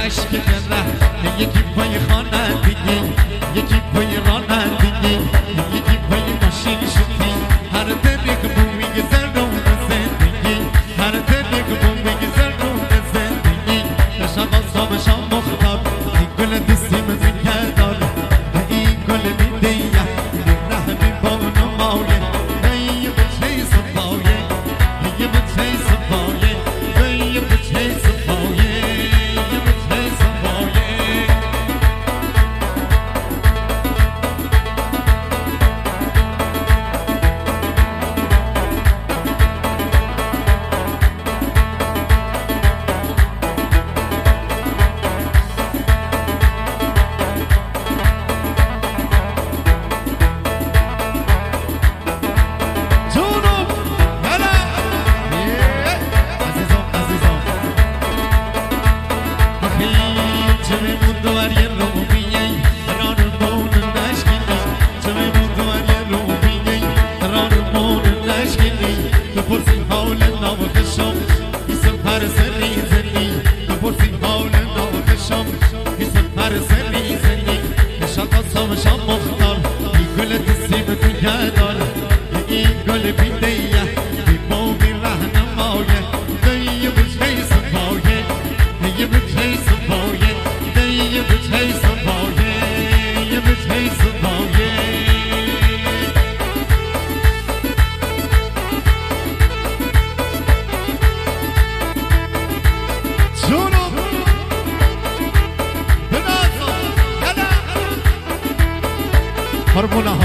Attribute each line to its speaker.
Speaker 1: اشک دره یکی پای خوانندگی یکی پای رانندگی یکی پای ماشین شدی هر طریق بومی گذر رو به زندگی هر طریق بومی گذر رو به زندگی نشم آسام شام مختار این گل دستیم میکردار این گل میدیه رحمی با نمایه یه بچه صفایه یه بچه صفایه یه بچه صفایه یه بچه صفایه Harmona